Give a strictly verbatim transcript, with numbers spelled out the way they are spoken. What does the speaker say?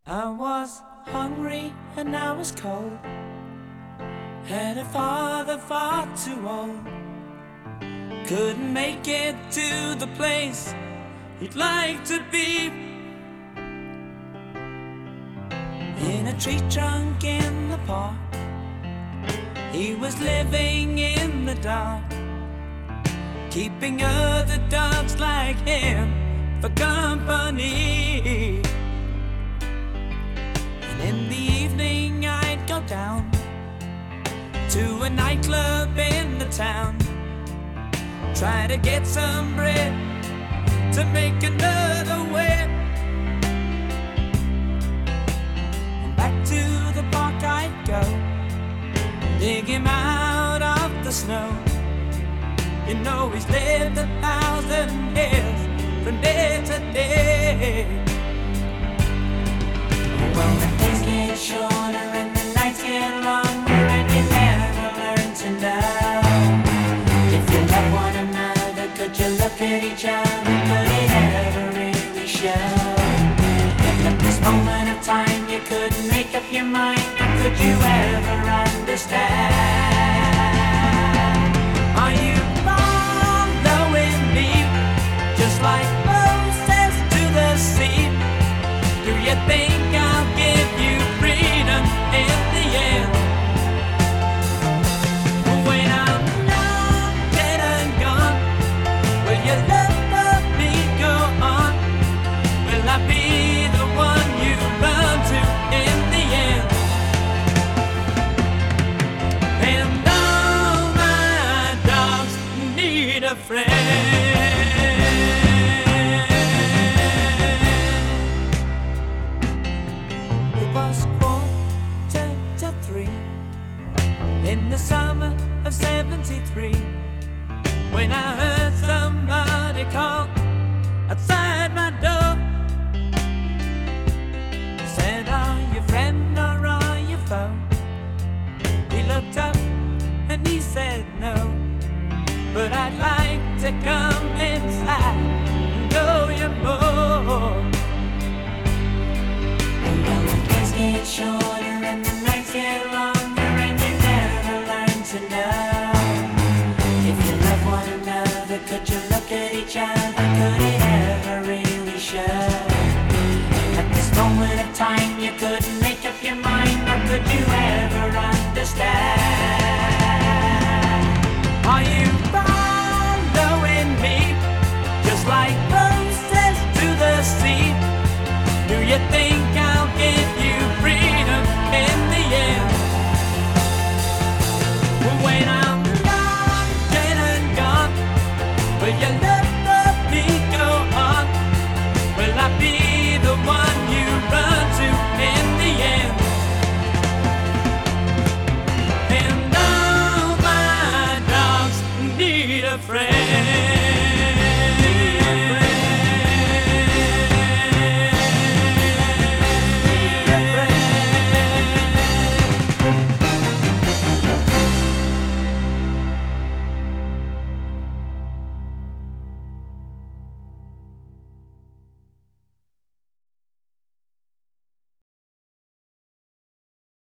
I was hungry and I was cold. Had a father far too old. Couldn't make it to the place he'd like to be. In a tree trunk in the park, he was living in the dark, keeping other dogs like him for company. And in the evening I'd go down to a nightclub in the town, try to get some bread to make another whip. And back to the park I'd go, dig him out of the snow. You know he's lived a thousand years from day to day. Well, the days get shorter and the nights get longer, and you never learn to know if you love one another. Could you look at each other? Could it ever really show? If at this moment of time you couldn't make up your mind, how could you ever understand? Are you following me, just like Moses to the sea? Do you think I'll give you freedom in the end? When I'm not dead and gone, will your love for me go on? Will I be the one you run to in the end? And all my dogs need a friend. It was quarter to three in the summer of seventy-three, when I heard somebody call outside my door. Said, are you friend or are you foe? He looked up and he said no, but I'd like to come inside and know you more. Well, the days get shorter and the nights get longer, and you never learn to know if you love one another. Could you look at each other? Could it ever really show? At this moment of time you couldn't make up your mind, or could you ever understand? Are you following me, just like Moses to the sea? Do you think I'll give you freedom in the end? When I'm not dead and gone, will you let me go on? Will I be the one you run to in the end? And all my dogs need a friend.